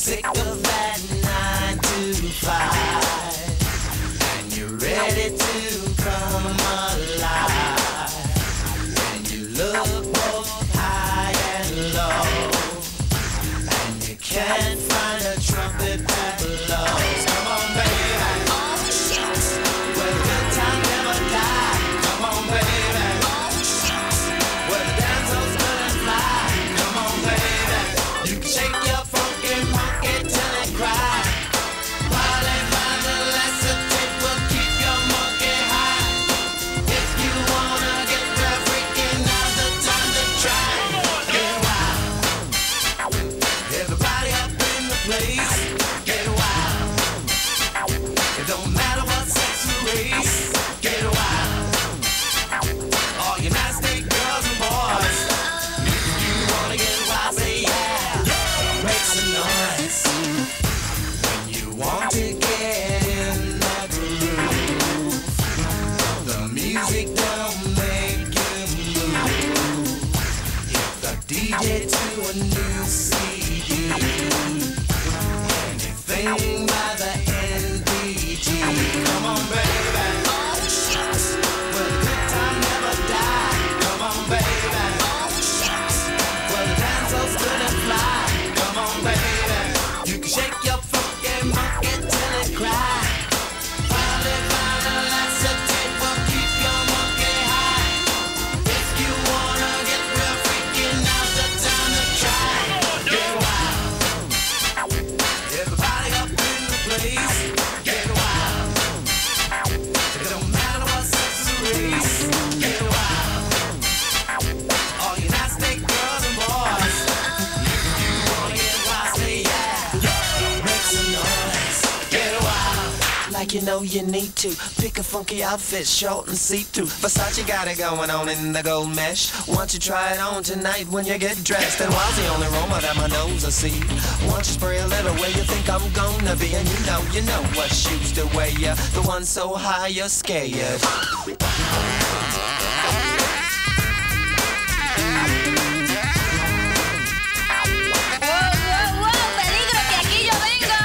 sick of that 9 to 5, and you're ready to come alive, and you look both high and low, and you can't find a trumpet that blows. Come on, baby. Oh, shit. Well, the good time never die. Come on, baby. Oh, shit. Well, the dance hall's gonna fly. Come on, baby. You can shake your funky monkey till it cry. While they find the lacetate will keep your monkey high. If you wanna get real freaky, now's the time to try. Get wild. Everybody up in the place. Get wild. It don't matter what sex or race. Get wild. All you nasty girls and boys. If you wanna get wild, say yeah. Make some noise. When you want to get in that groove, the music don't make you move. Hit the DJ to a new CD. Anything by the NBG. Come on, baby. Oh, shit. Well, the good time never die. Come on, baby. Oh, shit. Well, the dance hall's gonna fly. Come on, baby. You can shake your funky monkey till it cry. While they find a lacetate will keep your monkey high. If you wanna get real freaky, now's the time to try. Get wild. Everybody up in the place. Get wild. It don't matter what sex or race. Get wild. All you nasty girls and boys. If you wanna get wild, say yeah. Make some noise. Get wild. Like you know you need to. Pick a funky outfit, short and see-through. Versace got it going on in the gold mesh. Why don't you try it on tonight when you get dressed? And while's the only aroma that my nose will see. Why don't you spray a little where you think I'm gonna be? And you know what shoes to wear. You the one so high you're scared. ¡Wow, wow! ¡Peligro que aquí yo vengo!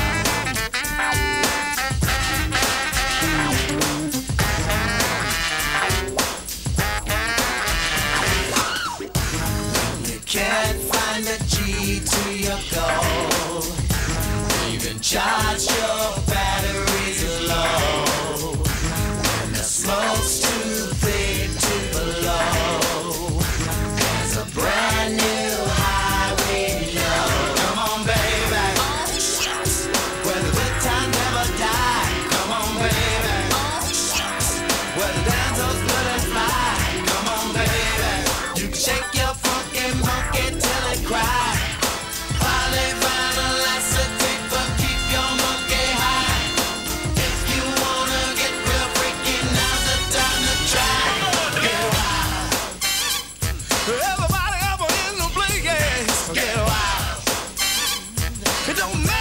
You can't find a G to your goal. Even charge your batteries low. And the smoke's too thick to blow. There's a brand new highway low. Come on, baby. Oh, shit. Well, the good time never die. Come on, baby. Oh, shit. Well, the dance hall's gonna fly. Come on, baby. You can shake your funky monkey till it cry. While they find a lacetate will keep your monkey high. If you wanna get real freaky, now's the time to try. Get wild. Everybody up in the place, yeah. Get wild. It don't matter